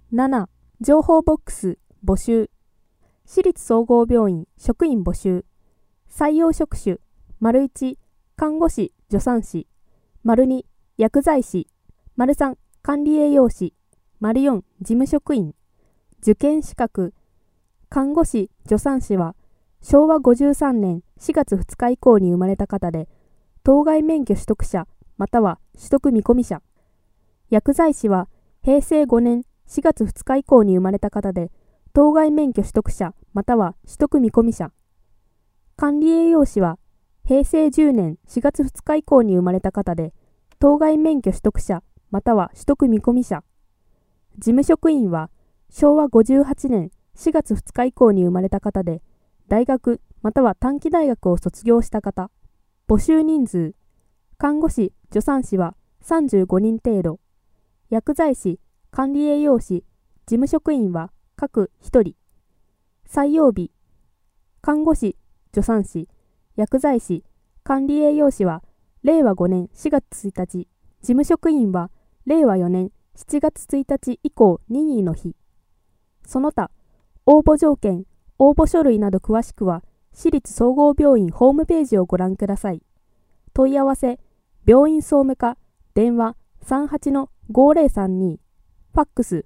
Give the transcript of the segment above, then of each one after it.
7. 情報ボックス募集。私立総合病院職員募集。採用職種 ① 看護師助産師 ② 薬剤師 ③ 管理栄養士 ④ 事務職員。受験資格。看護師助産師は昭和53年4月2日以降に生まれた方で、当該免許取得者または取得見込み者。薬剤師は平成5年4月2日以降に生まれた方で、当該免許取得者または取得見込み者。管理栄養士は平成10年4月2日以降に生まれた方で、当該免許取得者または取得見込み者。事務職員は昭和58年4月2日以降に生まれた方で、大学または短期大学を卒業した方。募集人数。看護師助産師は35人程度。薬剤師管理栄養士事務職員は各1人。採用日。看護師助産師薬剤師管理栄養士は令和5年4月1日、事務職員は令和4年7月1日以降任意の日。その他、応募条件、応募書類など詳しくは、私立総合病院ホームページをご覧ください。問い合わせ、病院総務課、電話 38-5032、ファックス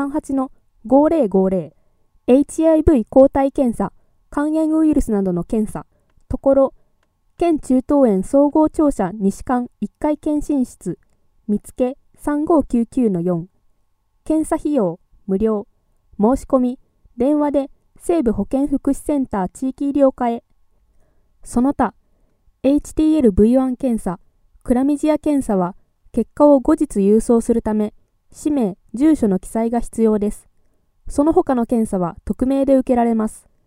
38-5050、HIV 抗体検査、肝炎ウイルスなどの検査、ところ、県中東園総合庁舎西館1階検診室、見つけ 3599-4、検査費用、無料、申し込み、電話で西部保健福祉センター地域医療課へ。その他、HTLV1 検査、クラミジア検査は、結果を後日郵送するため、氏名、住所の記載が必要です。その他の検査は匿名で受けられます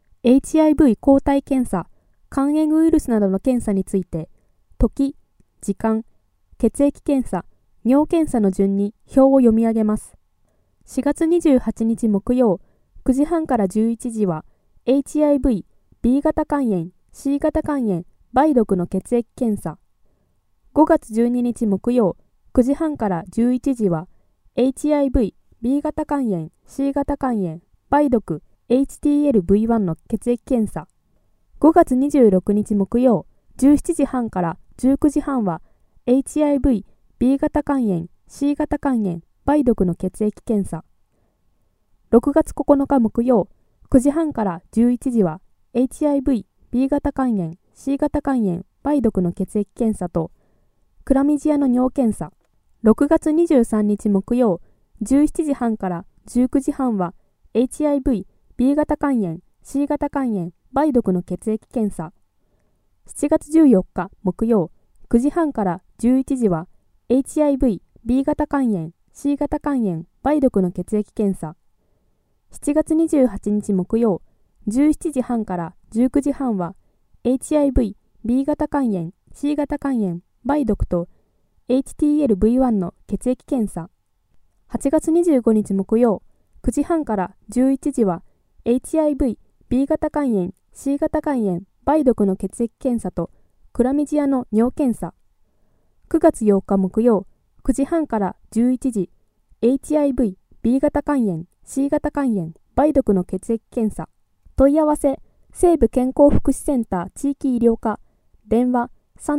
。HIV 抗体検査、肝炎ウイルスなどの検査について、時、時間、血液検査、尿検査の順に表を読み上げます。4月28日木曜、9時半から11時は、HIV、B 型肝炎、C 型肝炎、梅毒の血液検査。5月12日木曜、9時半から11時は、HIV、B 型肝炎、C 型肝炎、梅毒、HTLV1 の血液検査。5月26日木曜、17時半から19時半は、HIV、B 型肝炎、C 型肝炎、梅毒の血液検査。6月9日木曜、9時半から11時は、HIV、B 型肝炎、C 型肝炎、梅毒の血液検査と、クラミジアの尿検査。6月23日木曜、17時半から19時半は、HIV、B 型肝炎、C 型肝炎、梅毒の血液検査。7月14日木曜、9時半から11時は、HIV、B 型肝炎、C 型肝炎、梅毒の血液検査。7月28日木曜、17時半から19時半は、HIV、B 型肝炎、C 型肝炎、梅毒と HTLV1 の血液検査。8月25日木曜、9時半から11時は、HIV、B 型肝炎、C 型肝炎、梅毒の血液検査とクラミジアの尿検査。9月8日木曜、9時半から11時、HIV、B 型肝炎、C 型肝炎、梅毒の血液検査。問い合わせ、西部健康福祉センター地域医療課、電話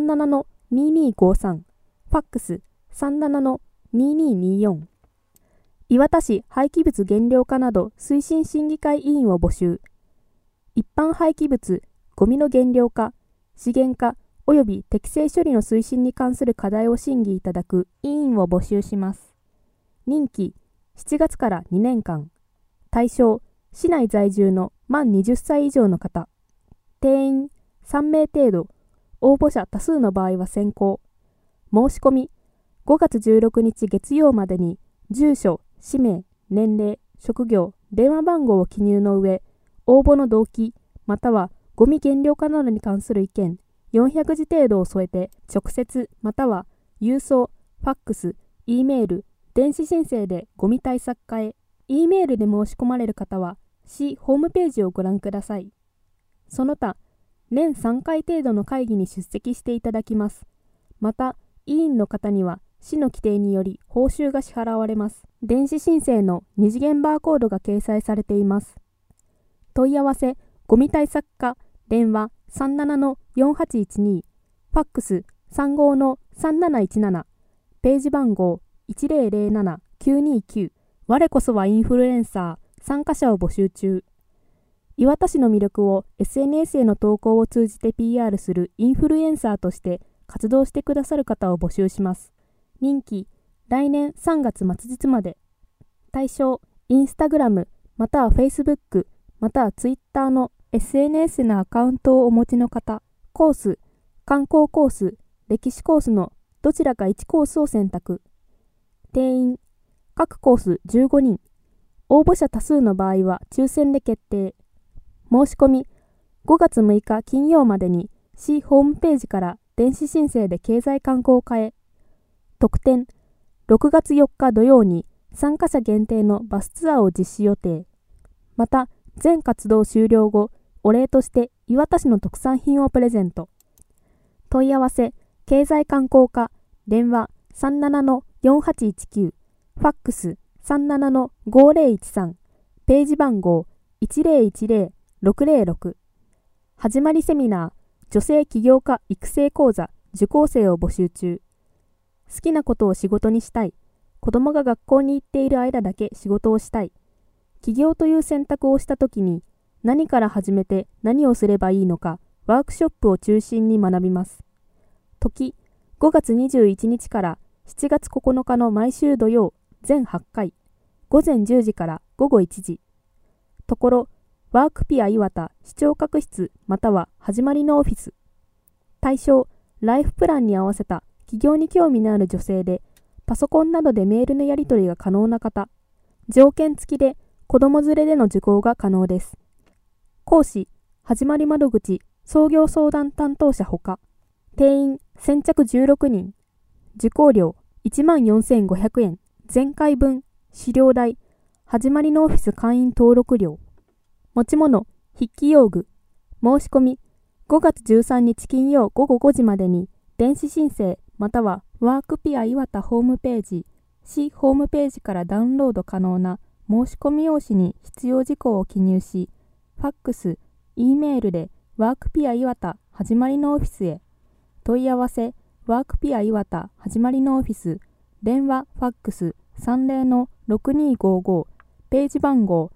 37-2253、ファックス 37-2224。磐田市廃棄物減量化など推進審議会委員を募集。一般廃棄物、ゴミの減量化、資源化及び適正処理の推進に関する課題を審議いただく委員を募集します。任期、7月から2年間。対象、市内在住の満20歳以上の方。定員、3名程度。応募者多数の場合は先行。申し込み、5月16日月曜までに、住所、氏名、年齢、職業、電話番号を記入の上、応募の動機、またはゴミ減量化などに関する意見、400字程度を添えて、直接、または郵送、ファックス、Eメール、電子申請でゴミ対策課へ。Eメールで申し込まれる方は、市ホームページをご覧ください。その他、年3回程度の会議に出席していただきます。また、委員の方には、 市の規定により報酬が支払われます。電子申請の二次元バーコードが掲載されています。問い合わせ、ゴミ対策課、電話 37-4812、ファックス 35-3717、ページ番号 1007-929。我こそはインフルエンサー、参加者を募集中。磐田市の魅力を SNS への投稿を通じて PR するインフルエンサーとして活動してくださる方を募集します。任期、来年3月末日まで。対象、インスタグラム、またはフェイスブック、またはツイッターの SNS のアカウントをお持ちの方。コース、観光コース、歴史コースのどちらか1コースを選択。定員、各コース15人。応募者多数の場合は抽選で決定。申し込み、5月6日金曜までに市ホームページから電子申請で経済観光課へ。特典、6月4日土曜に参加者限定のバスツアーを実施予定。また、全活動終了後、お礼として磐田市の特産品をプレゼント。問い合わせ、経済観光課、電話 37-4819、ファックス 37-5013、ページ番号 1010-606。始まりセミナー、女性起業家育成講座受講生を募集中。好きなことを仕事にしたい。子供が学校に行っている間だけ仕事をしたい。起業という選択をしたときに、何から始めて何をすればいいのか、ワークショップを中心に学びます。時、5月21日から7月9日の毎週土曜、全8回、午前10時から午後1時。ところ、ワークピア磐田視聴覚室または始まりのオフィス。対象、ライフプランに合わせた起業に興味のある女性で、パソコンなどでメールのやり取りが可能な方。条件付きで子供連れでの受講が可能です。講師、始まり窓口、創業相談担当者ほか。定員、先着16人。受講料、14,500円。前回分、資料代、始まりのオフィス会員登録料。持ち物、筆記用具。申し込み、5月13日金曜午後5時までに、電子申請またはワークピア磐田ホームページ、市ホームページからダウンロード可能な申し込み用紙に必要事項を記入し、ファックス、Eメールでワークピア磐田始まりのオフィスへ。問い合わせ、ワークピア磐田始まりのオフィス、電話ファックス 30-6255、ページ番号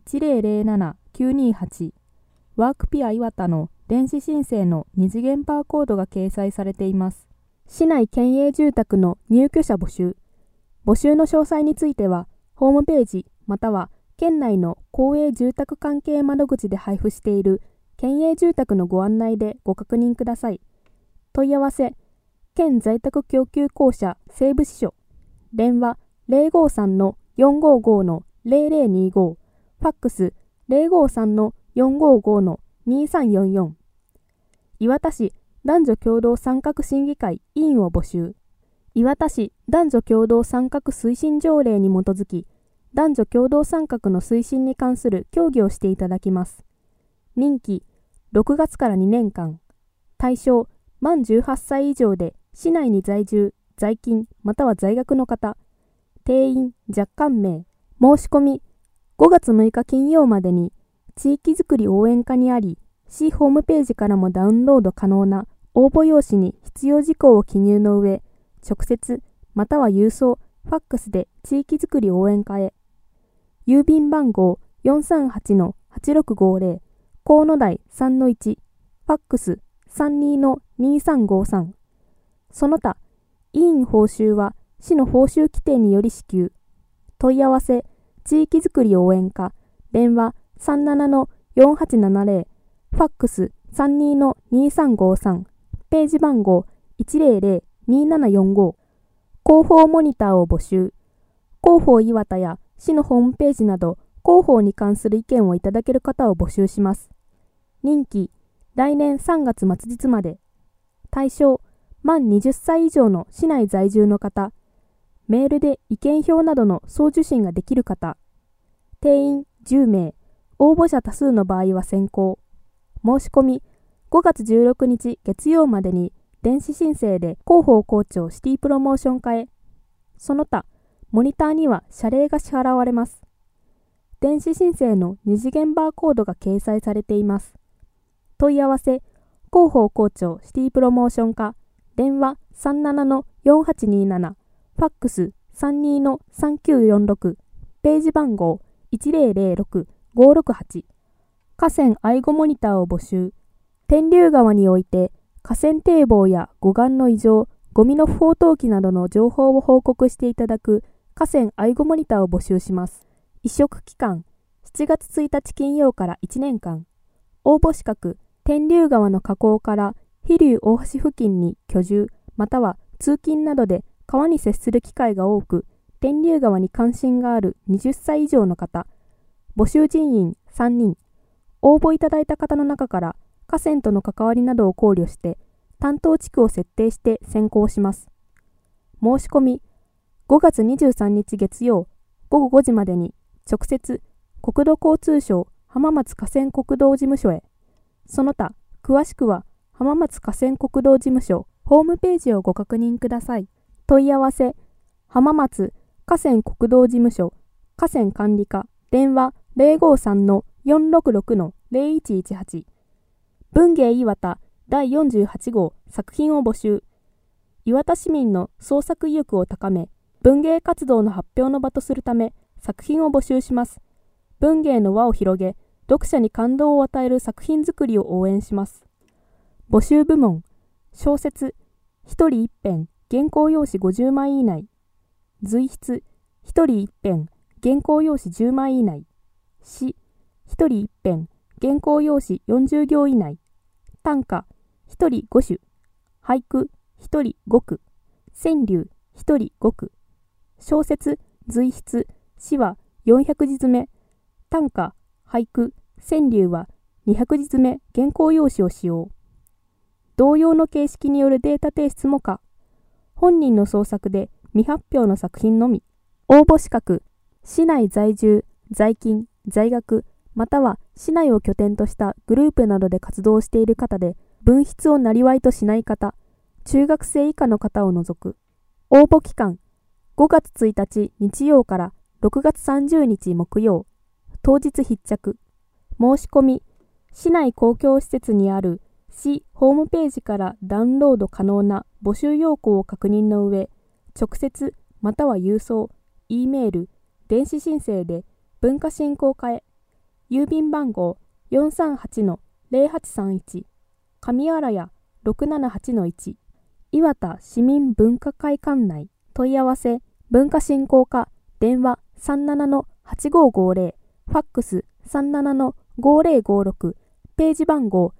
1007-928。ワークピア磐田の電子申請の二次元バーコードが掲載されています。市内県営住宅の入居者募集。募集の詳細については、ホームページまたは県内の公営住宅関係窓口で配布している県営住宅のご案内でご確認ください。問い合わせ、県在宅供給公社西部支所。電話 053-455-0025、ファックス 053-455-2344。磐田市男女共同参画審議会委員を募集。磐田市男女共同参画推進条例に基づき、男女共同参画の推進に関する協議をしていただきます。任期、6月から2年間。対象、満18歳以上で市内に在住、在勤または在学の方。定員、若干名。申し込み、5月6日金曜までに、地域づくり応援課にあり、市ホームページからもダウンロード可能な応募用紙に必要事項を記入の上、直接または郵送、ファックスで地域づくり応援課へ。郵便番号 438-8650、河野台 3-1、ファックス 32-2353。その他、委員報酬は市の報酬規定により支給。問い合わせ、地域づくり応援課、電話 37-4870、ファックス 32-2353、ページ番号 100-2745。広報モニターを募集。広報磐田や市のホームページなど広報に関する意見をいただける方を募集します。任期、来年3月末日まで。対象、満20歳以上の市内在住の方。メールで意見票などの送受信ができる方。定員10名。応募者多数の場合は先行。申し込み、5月16日月曜までに電子申請で広報校長シティプロモーション課へ。その他、モニターには謝礼が支払われます。電子申請の二次元バーコードが掲載されています。問い合わせ、広報校長シティプロモーション課、電話 37-4827、ファックス 32-3946、ページ番号 1006-568、河川愛護モニターを募集。天竜川において河川堤防や護岸の異常、ゴミの不法投棄などの情報を報告していただく河川愛護モニターを募集します。移植期間、7月1日金曜から1年間。応募資格、天竜川の河口から飛龍大橋付近に居住、または通勤などで川に接する機会が多く、天竜川に関心がある20歳以上の方。募集人員3人。応募いただいた方の中から河川との関わりなどを考慮して担当地区を設定して選考します。申し込み5月23日月曜午後5時までに直接国土交通省浜松河川国道事務所へ。その他詳しくは浜松河川国道事務所ホームページをご確認ください。問い合わせ浜松河川国道事務所河川管理課電話 053-466-0118 文芸岩田第48号作品を募集。岩田市民の創作意欲を高め、文芸活動の発表の場とするため作品を募集します。文芸の輪を広げ、読者に感動を与える作品作りを応援します。募集部門、小説、一人一編、原稿用紙50枚以内。随筆、一人一編、原稿用紙10枚以内。詩、一人一編、原稿用紙40行以内。短歌、一人5首。俳句、一人5句。川柳、一人5句。小説、随筆、詩は400字詰め。短歌、俳句、川柳は200字詰め原稿用紙を使用。同様の形式によるデータ提出も可。本人の創作で未発表の作品のみ。応募資格、市内在住、在勤、在学、または市内を拠点としたグループなどで活動している方で、文筆を生業としない方、中学生以下の方を除く。応募期間、5月1日日曜から6月30日木曜。当日必着。申し込み、市内公共施設にある市ホームページからダウンロード可能な募集要項を確認の上、直接または郵送、Eメール、電子申請で文化振興課へ。郵便番号 438-0831 上新谷 678-1 岩田市民文化会館内。問い合わせ文化振興課電話 37-8550 ファックス 37-5056 ページ番号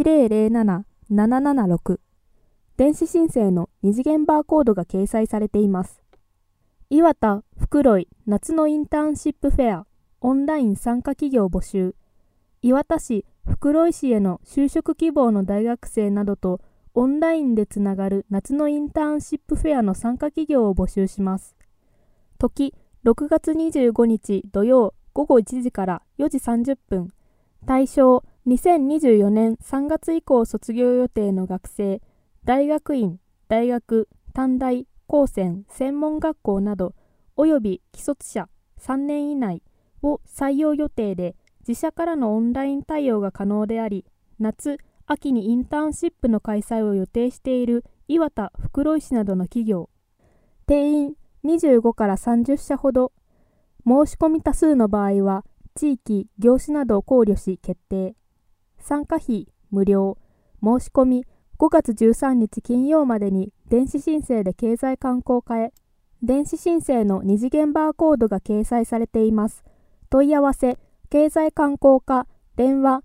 1007-776 電子申請の二次元バーコードが掲載されています。岩田袋井夏のインターンシップフェアオンライン参加企業募集。岩田市袋井市への就職希望の大学生などとオンラインでつながる夏のインターンシップフェアの参加企業を募集します。時6月25日土曜午後1時から4時30分。対象2024年3月以降卒業予定の学生、大学院、大学、短大、高専、専門学校などおよび既卒者3年以内を採用予定で、自社からのオンライン対応が可能であり、夏、秋にインターンシップの開催を予定している岩田袋井市などの企業。定員25から30社ほど。申し込み多数の場合は、地域、業種などを考慮し決定。参加費無料。申し込み5月13日金曜までに電子申請で経済観光課へ。電子申請の二次元バーコードが掲載されています。問い合わせ、経済観光課、電話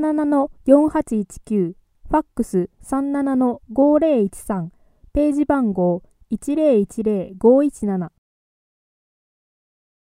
37-4819、ファックス 37-5013、ページ番号 1010-517。